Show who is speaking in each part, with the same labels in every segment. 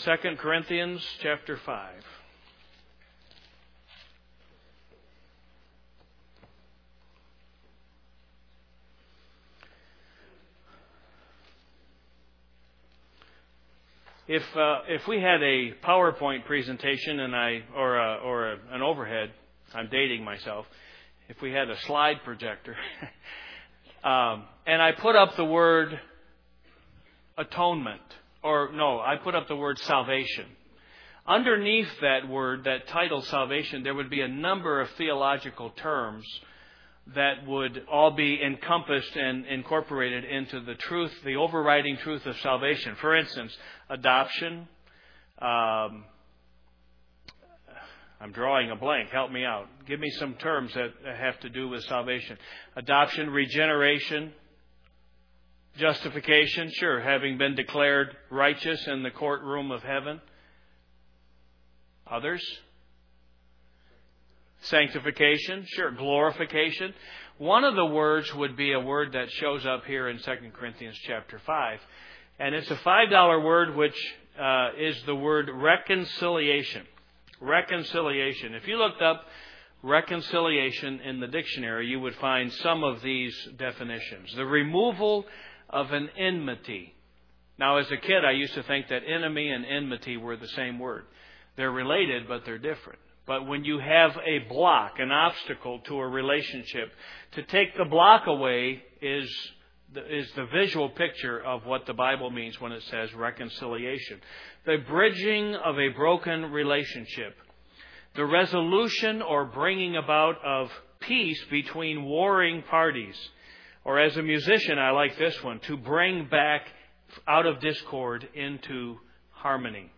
Speaker 1: 2 Corinthians chapter 5. If we had a PowerPoint presentation or an overhead, I'm dating myself. If we had a slide projector, and I put up the word atonement, I put up the word salvation. Underneath that word, that title salvation, there would be a number of theological terms that would all be encompassed and incorporated into the truth, the overriding truth of salvation. For instance, adoption. I'm drawing a blank. Help me out. Give me some terms that have to do with salvation. Adoption, regeneration, justification. Sure, having been declared righteous in the courtroom of heaven. Others? Sanctification, sure. Glorification. One of the words would be a word that shows up here in 2 Corinthians chapter 5. And it's a $5 word, which is the word reconciliation. Reconciliation. If you looked up reconciliation in the dictionary, you would find some of these definitions. The removal of an enmity. Now, as a kid, I used to think that enemy and enmity were the same word. They're related, but they're different. But when you have a block, an obstacle to a relationship, to take the block away is the visual picture of what the Bible means when it says reconciliation. The bridging of a broken relationship. The resolution or bringing about of peace between warring parties. Or as a musician, I like this one, to bring back out of discord into harmony.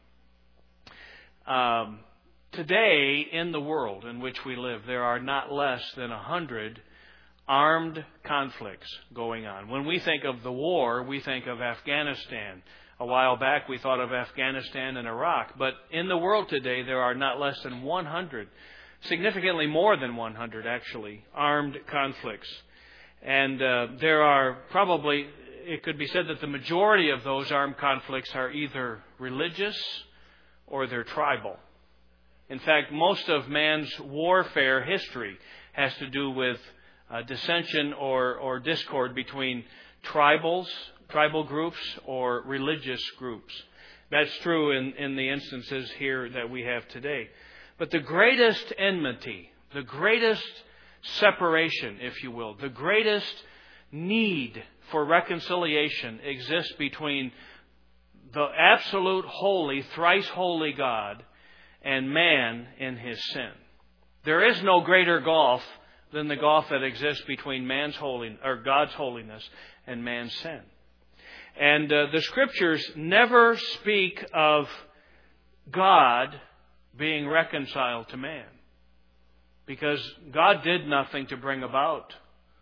Speaker 1: Today, in the world in which we live, there are not less than 100 armed conflicts going on. When we think of the war, we think of Afghanistan. A while back, we thought of Afghanistan and Iraq. But in the world today, there are not less than 100, significantly more than 100, actually, armed conflicts. And there are probably, it could be said that the majority of those armed conflicts are either religious or they're tribal. In fact, most of man's warfare history has to do with dissension or discord between tribal groups or religious groups. That's true in the instances here that we have today. But the greatest enmity, the greatest separation, if you will, the greatest need for reconciliation exists between the absolute holy, thrice holy God and man in his sin. There is no greater gulf than the gulf that exists between God's holiness and man's sin. And the Scriptures never speak of God being reconciled to man, because God did nothing to bring about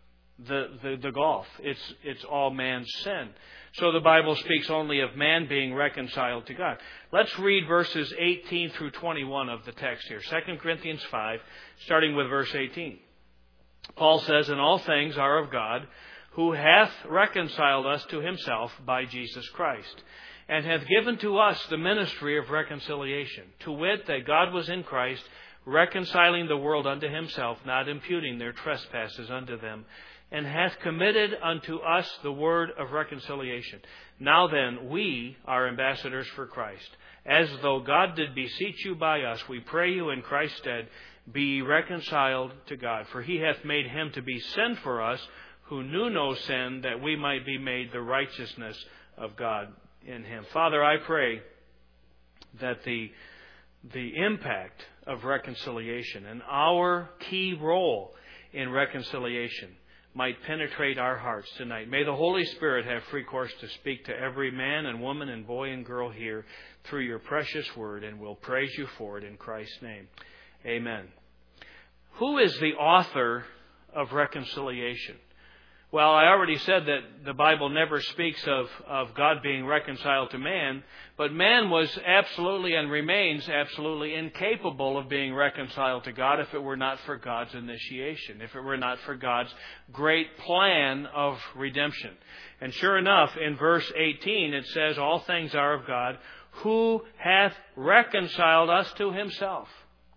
Speaker 1: the gulf. It's all man's sin. So the Bible speaks only of man being reconciled to God. Let's read verses 18 through 21 of the text here. 2 Corinthians 5, starting with verse 18. Paul says, "And all things are of God, who hath reconciled us to himself by Jesus Christ, and hath given to us the ministry of reconciliation, to wit, that God was in Christ, reconciling the world unto himself, not imputing their trespasses unto them, and hath committed unto us the word of reconciliation. Now then, we are ambassadors for Christ. As though God did beseech you by us, we pray you in Christ's stead, be reconciled to God. For he hath made him to be sin for us, who knew no sin, that we might be made the righteousness of God in him." Father, I pray that the impact of reconciliation and our key role in reconciliation might penetrate our hearts tonight. May the Holy Spirit have free course to speak to every man and woman and boy and girl here through your precious word, and we'll praise you for it in Christ's name. Amen. Who is the author of reconciliation? Well, I already said that the Bible never speaks of God being reconciled to man, but man was absolutely and remains absolutely incapable of being reconciled to God if it were not for God's initiation, if it were not for God's great plan of redemption. And sure enough, in verse 18, it says, all things are of God, who hath reconciled us to himself.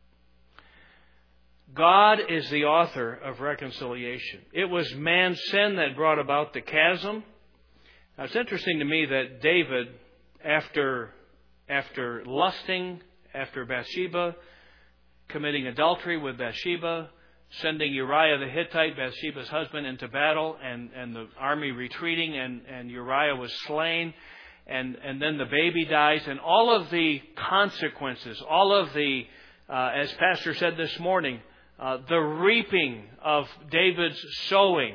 Speaker 1: God is the author of reconciliation. It was man's sin that brought about the chasm. Now, it's interesting to me that David, after lusting after Bathsheba, committing adultery with Bathsheba, sending Uriah the Hittite, Bathsheba's husband, into battle, and the army retreating, and Uriah was slain, and then the baby dies, and all of the consequences, all of the, as Pastor said this morning, the reaping of David's sowing.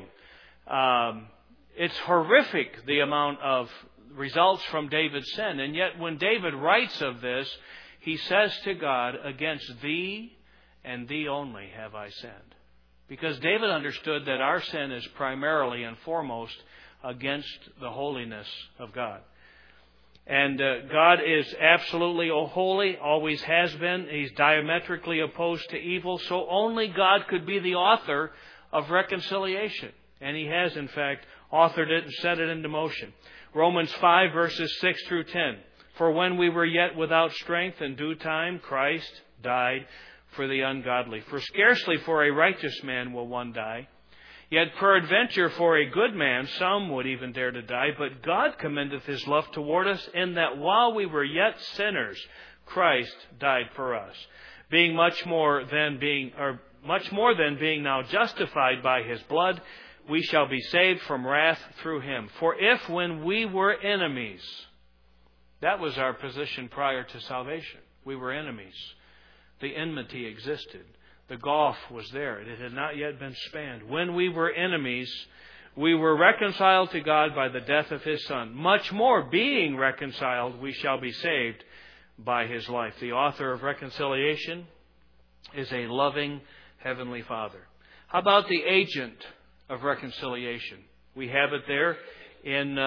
Speaker 1: It's horrific, the amount of results from David's sin. And yet when David writes of this, he says to God, against thee and thee only have I sinned. Because David understood that our sin is primarily and foremost against the holiness of God. And God is absolutely holy, always has been. He's diametrically opposed to evil. So only God could be the author of reconciliation. And He has, in fact, authored it and set it into motion. Romans 5, verses 6 through 10. For when we were yet without strength, in due time Christ died for the ungodly. For scarcely for a righteous man will one die. Yet peradventure for a good man some would even dare to die. But God commendeth His love toward us, in that while we were yet sinners, Christ died for us. Being much more than being now justified by His blood, we shall be saved from wrath through Him. For if when we were enemies, that was our position prior to salvation. We were enemies. The enmity existed. The gulf was there. It had not yet been spanned. When we were enemies, we were reconciled to God by the death of His Son. Much more, being reconciled, we shall be saved by His life. The author of reconciliation is a loving Heavenly Father. How about the agent of reconciliation? We have it there in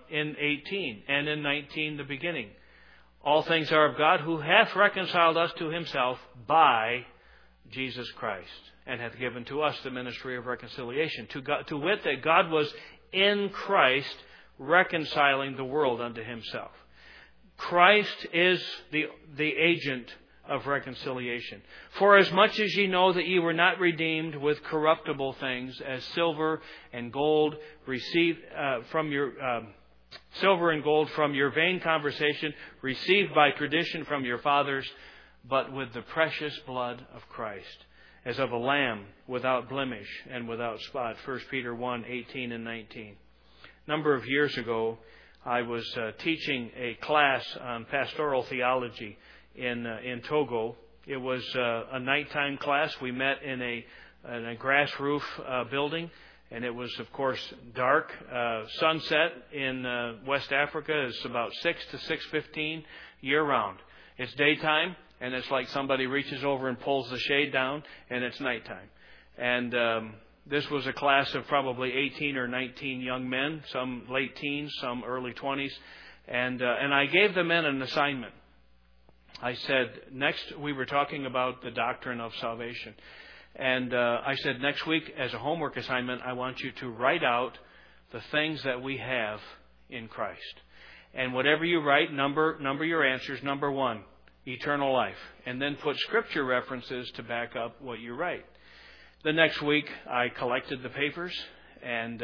Speaker 1: 18 and in 19, the beginning. All things are of God, who hath reconciled us to Himself by Jesus Christ, and hath given to us the ministry of reconciliation. To wit, that God was in Christ reconciling the world unto Himself. Christ is the agent of reconciliation. For as much as ye know that ye were not redeemed with corruptible things, as silver and gold received from your silver and gold from your vain conversation, received by tradition from your fathers, but with the precious blood of Christ, as of a lamb without blemish and without spot. 1 Peter 1, 18 and 19. A number of years ago, I was teaching a class on pastoral theology in Togo. It was a nighttime class. We met in a grass roof building, and it was, of course, dark. Sunset in West Africa is about 6 to 6:15 year-round. It's daytime, and it's like somebody reaches over and pulls the shade down, and it's nighttime. And this was a class of probably 18 or 19 young men, some late teens, some early 20s. And I gave the men an assignment. I said, we were talking about the doctrine of salvation. And I said, next week, as a homework assignment, I want you to write out the things that we have in Christ. And whatever you write, number your answers. Number 1, eternal life. And then put scripture references to back up what you write. The next week, I collected the papers, and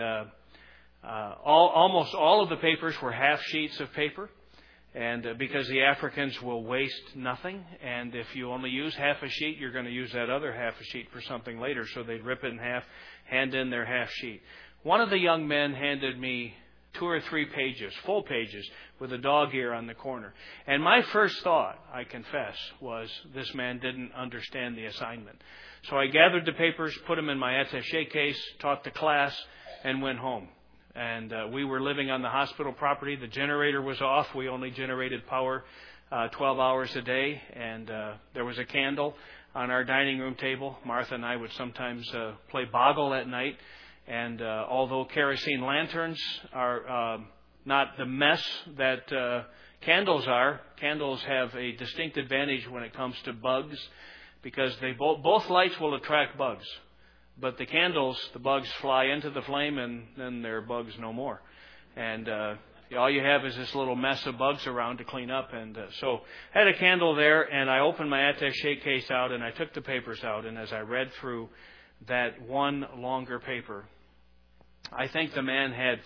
Speaker 1: almost all of the papers were half sheets of paper. And because the Africans will waste nothing, and if you only use half a sheet, you're going to use that other half a sheet for something later. So they'd rip it in half, hand in their half sheet. One of the young men handed me 2 or 3 pages, full pages, with a dog ear on the corner. And my first thought, I confess, was this man didn't understand the assignment. So I gathered the papers, put them in my attaché case, taught the class, and went home. And we were living on the hospital property. The generator was off. We only generated power 12 hours a day. And there was a candle on our dining room table. Martha and I would sometimes play boggle at night. And although kerosene lanterns are not the mess that candles are, candles have a distinct advantage when it comes to bugs, because they both lights will attract bugs. But the candles, the bugs fly into the flame and then they're bugs no more. And all you have is this little mess of bugs around to clean up. And so I had a candle there, and I opened my attaché case out, and I took the papers out. And as I read through that one longer paper, I think the man had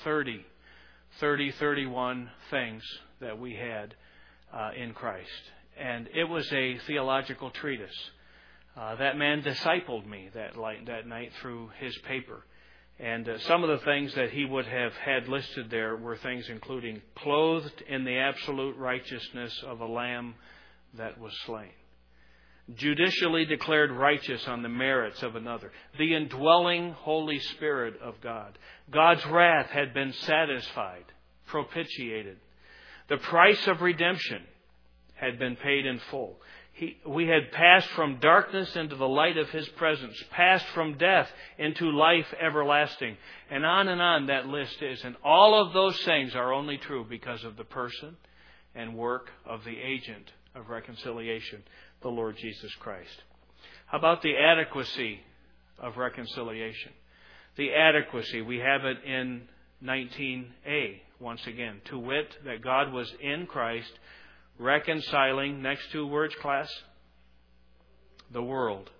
Speaker 1: 31 things that we had in Christ. And it was a theological treatise. That man discipled me that night through his paper. And some of the things that he would have had listed there were things including clothed in the absolute righteousness of a lamb that was slain, judicially declared righteous on the merits of another, the indwelling Holy Spirit of God. God's wrath had been satisfied, propitiated. The price of redemption had been paid in full. We had passed from darkness into the light of His presence, passed from death into life everlasting. And on that list is. And all of those things are only true because of the person and work of the agent of reconciliation, the Lord Jesus Christ. How about the adequacy of reconciliation? The adequacy, we have it in 19a once again. To wit, that God was in Christ reconciling, next two words, class, the world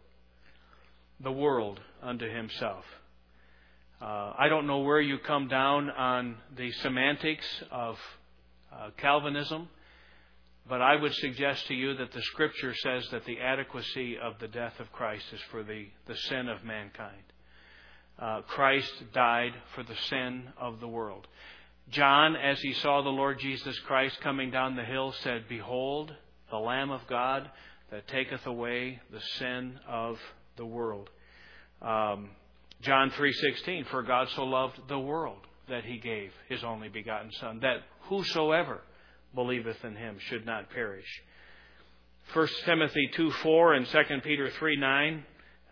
Speaker 1: unto Himself. I don't know where you come down on the semantics of Calvinism, but I would suggest to you that the Scripture says that the adequacy of the death of Christ is for the sin of mankind. Christ died for the sin of the world. John, as he saw the Lord Jesus Christ coming down the hill, said, "Behold, the Lamb of God that taketh away the sin of the world." John 3:16, "For God so loved the world that He gave His only begotten Son, that whosoever believeth in Him should not perish." 1 Timothy 2:4 and 2 Peter 3:9.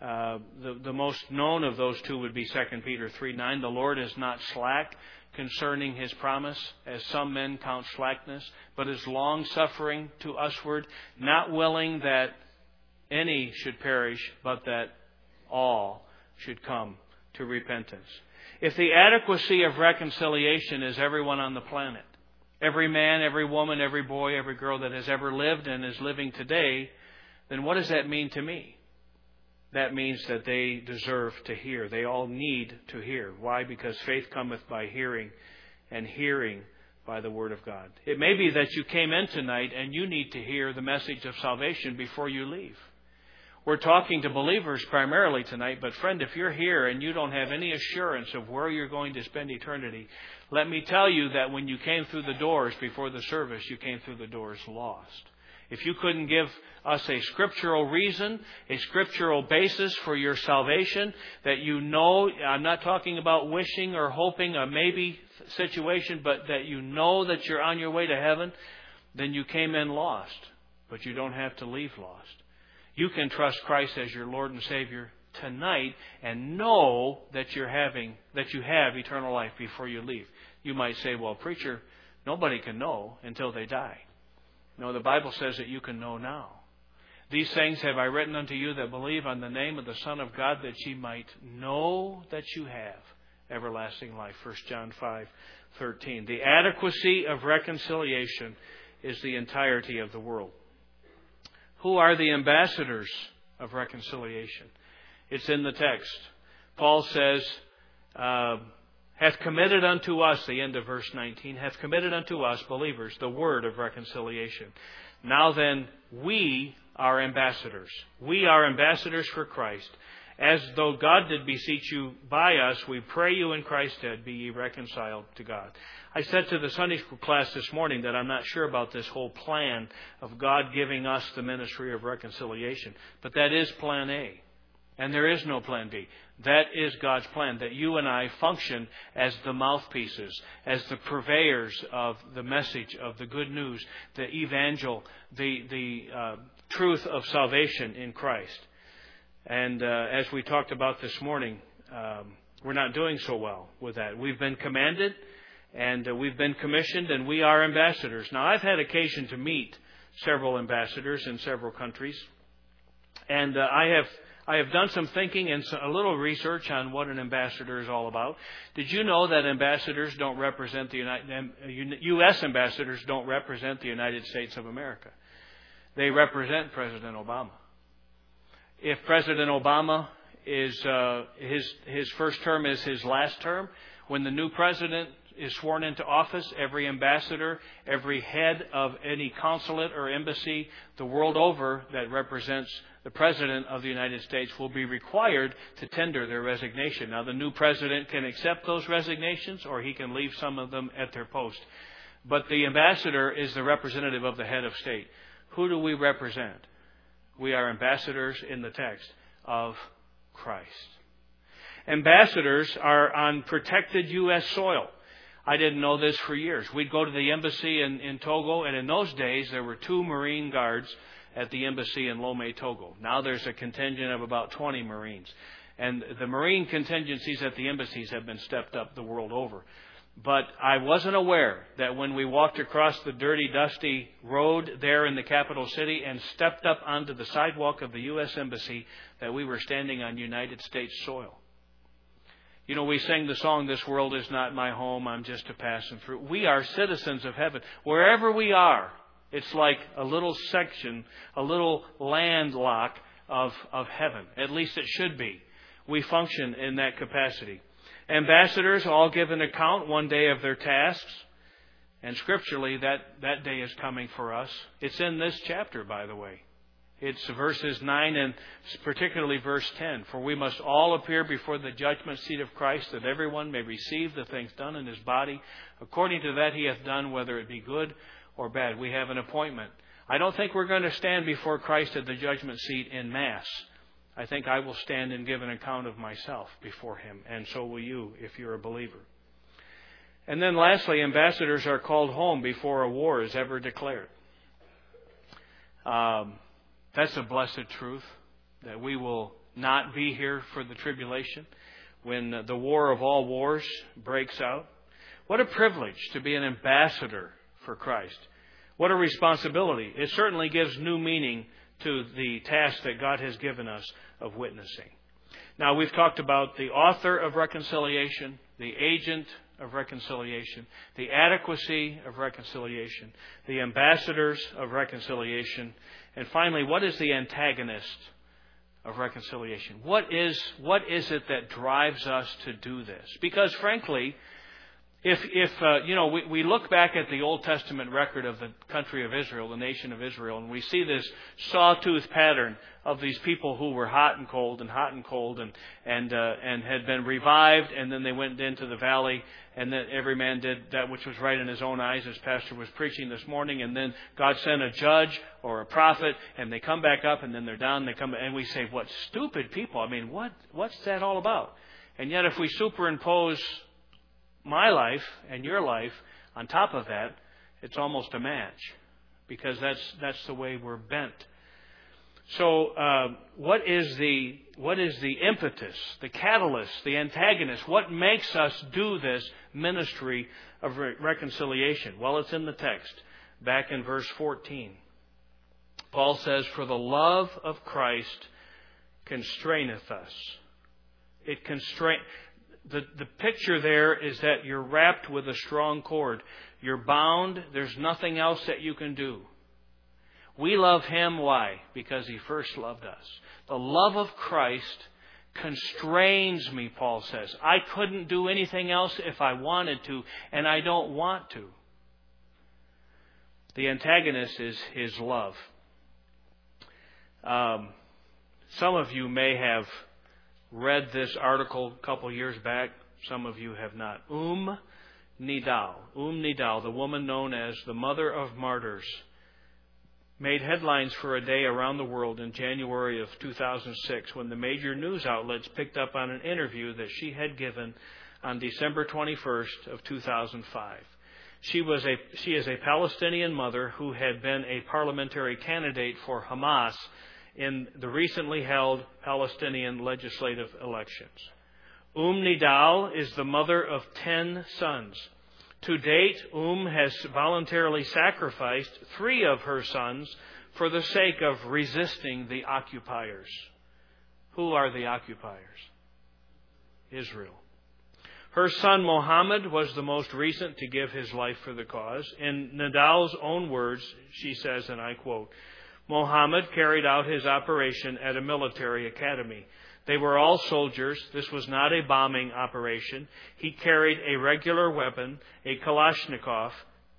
Speaker 1: The most known of those two would be 2 Peter 3:9. "The Lord is not slack concerning His promise, as some men count slackness, but is long-suffering to usward, not willing that any should perish, but that all should come to repentance." If the adequacy of reconciliation is everyone on the planet, every man, every woman, every boy, every girl that has ever lived and is living today, then what does that mean to me? That means that they deserve to hear. They all need to hear. Why? Because faith cometh by hearing, and hearing by the Word of God. It may be that you came in tonight and you need to hear the message of salvation before you leave. We're talking to believers primarily tonight, but friend, if you're here and you don't have any assurance of where you're going to spend eternity, let me tell you that when you came through the doors before the service, you came through the doors lost. If you couldn't give us a scriptural reason, a scriptural basis for your salvation, that you know, I'm not talking about wishing or hoping a maybe situation, but that you know that you're on your way to heaven, then you came in lost. But you don't have to leave lost. You can trust Christ as your Lord and Savior tonight and know that you have eternal life before you leave. You might say, "Well, preacher, nobody can know until they die." No, the Bible says that you can know now. "These things have I written unto you that believe on the name of the Son of God, that ye might know that you have everlasting life." 1 John 5:13. The adequacy of reconciliation is the entirety of the world. Who are the ambassadors of reconciliation? It's in the text. Paul says, hath committed unto us, the end of verse 19, hath committed unto us, believers, the word of reconciliation. Now then, we are ambassadors. We are ambassadors for Christ. As though God did beseech you by us, we pray you in Christ's stead, be ye reconciled to God. I said to the Sunday school class this morning that I'm not sure about this whole plan of God giving us the ministry of reconciliation. But that is plan A. And there is no plan B. That is God's plan, that you and I function as the mouthpieces, as the purveyors of the message of the good news, the evangel, the truth of salvation in Christ. And as we talked about this morning, We're not doing so well with that. We've been commanded and we've been commissioned, and we are ambassadors. Now, I've had occasion to meet several ambassadors in several countries, and I have done some thinking and a little research on what an ambassador is all about. Did you know that ambassadors don't represent U.S. ambassadors don't represent the United States of America? They represent President Obama. If President Obama is his first term is his last term, when the new president is sworn into office, every ambassador, every head of any consulate or embassy the world over that represents the President of the United States will be required to tender their resignation. Now, the new President can accept those resignations, or he can leave some of them at their post. But the ambassador is the representative of the head of state. Who do we represent? We are ambassadors in the text of Christ. Ambassadors are on protected U.S. soil. I didn't know this for years. We'd go to the embassy in Togo, and in those days there were 2 Marine guards at the embassy in Lomé, Togo. Now there's a contingent of about 20 Marines. And the Marine contingencies at the embassies have been stepped up the world over. But I wasn't aware that when we walked across the dirty, dusty road there in the capital city and stepped up onto the sidewalk of the U.S. Embassy, that we were standing on United States soil. You know, we sing the song, "This world is not my home, I'm just a passing through." We are citizens of heaven. Wherever we are, it's like a little section, a little landlock of heaven. At least it should be. We function in that capacity. Ambassadors all give an account one day of their tasks. And scripturally, that day is coming for us. It's in this chapter, by the way. It's verses 9 and particularly verse 10. For we must all appear before the judgment seat of Christ, that everyone may receive the things done in his body, according to that he hath done, whether it be good or bad. We have an appointment. I don't think we're going to stand before Christ at the judgment seat in mass. I think I will stand and give an account of myself before him, and so will you if you're a believer. And then lastly, ambassadors are called home before a war is ever declared. That's a blessed truth, that we will not be here for the tribulation when the war of all wars breaks out. What a privilege to be an ambassador for Christ. What a responsibility. It certainly gives new meaning to the task that God has given us of witnessing. Now, we've talked about the author of reconciliation, the agent of reconciliation, the adequacy of reconciliation, the ambassadors of reconciliation, and finally, what is the antagonist of reconciliation? What is it that drives us to do this? Because frankly, if we look back at the Old Testament record of the country of Israel, the nation of Israel, and we see this sawtooth pattern of these people who were hot and cold and had been revived, and then they went into the valley, and then every man did that which was right in his own eyes, as Pastor was preaching this morning, and then God sent a judge or a prophet, and they come back up, and then they're down, and we say, what stupid people. I mean, what's that all about? And yet if we superimpose my life and your life on top of that, it's almost a match, because that's the way we're bent. So what is the impetus, the catalyst, the antagonist? What makes us do this ministry of reconciliation? Well, it's in the text, back in verse 14. Paul says, "For the love of Christ constraineth us." The picture there is that you're wrapped with a strong cord. You're bound. There's nothing else that you can do. We love him. Why? Because he first loved us. The love of Christ constrains me, Paul says. I couldn't do anything else if I wanted to, and I don't want to. The antagonist is his love. Some of you may have read this article a couple years back. Some of you have not. Nidal, the woman known as the Mother of Martyrs, made headlines for a day around the world in January of 2006 when the major news outlets picked up on an interview that she had given on December 21st of 2005. She is a Palestinian mother who had been a parliamentary candidate for Hamas in the recently held Palestinian legislative elections. Nidal is the mother of 10 sons. To date, has voluntarily sacrificed 3 of her sons for the sake of resisting the occupiers. Who are the occupiers? Israel. Her son Muhammad was the most recent to give his life for the cause. In Nidal's own words, she says, and I quote, Muhammad carried out his operation at a military academy. They were all soldiers. This was not a bombing operation. He carried a regular weapon, a Kalashnikov.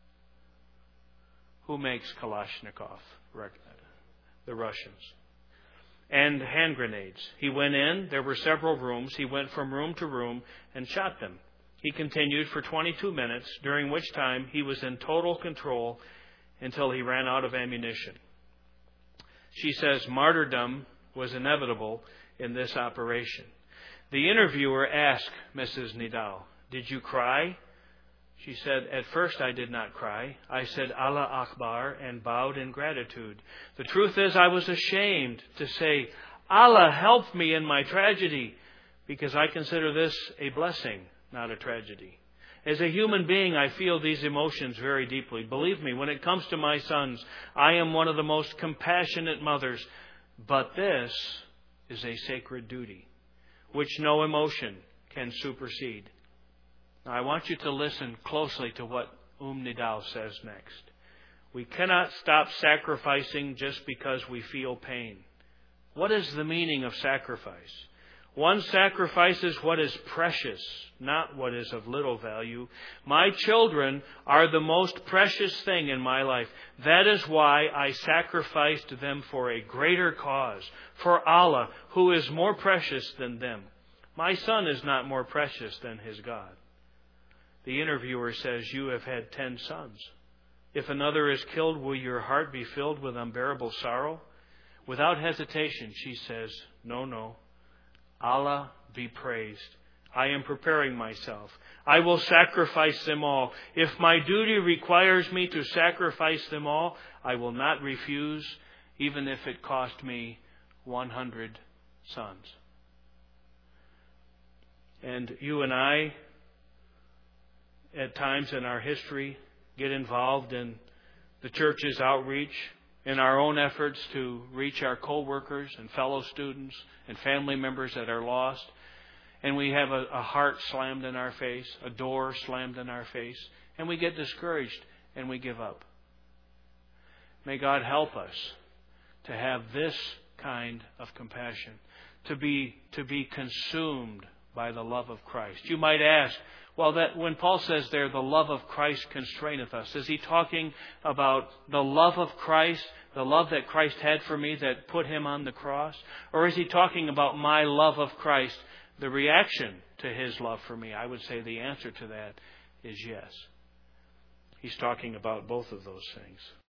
Speaker 1: Who makes Kalashnikov? The Russians. And hand grenades. He went in. There were several rooms. He went from room to room and shot them. He continued for 22 minutes, during which time he was in total control until he ran out of ammunition. She says martyrdom was inevitable in this operation. The interviewer asked Mrs. Nidal, "Did you cry?" She said, "At first I did not cry. I said Allah Akbar and bowed in gratitude. The truth is I was ashamed to say, Allah help me in my tragedy, because I consider this a blessing, not a tragedy. As a human being, I feel these emotions very deeply. Believe me, when it comes to my sons, I am one of the most compassionate mothers. But this is a sacred duty, which no emotion can supersede." Now, I want you to listen closely to what Nidal says next. We cannot stop sacrificing just because we feel pain. What is the meaning of sacrifice? One sacrifices what is precious, not what is of little value. My children are the most precious thing in my life. That is why I sacrificed them for a greater cause, for Allah, who is more precious than them. My son is not more precious than his God. The interviewer says, "You have had 10 sons. If another is killed, will your heart be filled with unbearable sorrow?" Without hesitation, she says, No. Allah be praised. I am preparing myself. I will sacrifice them all. If my duty requires me to sacrifice them all, I will not refuse, even if it cost me 100 sons. And you and I, at times in our history, get involved in the church's outreach, in our own efforts to reach our co-workers and fellow students and family members that are lost. And we have a heart slammed in our face, a door slammed in our face, and we get discouraged and we give up. May God help us to have this kind of compassion, to be consumed by the love of Christ. You might ask, well, that when Paul says there, the love of Christ constraineth us, is he talking about the love of Christ, the love that Christ had for me that put him on the cross? Or is he talking about my love of Christ, the reaction to his love for me? I would say the answer to that is yes. He's talking about both of those things.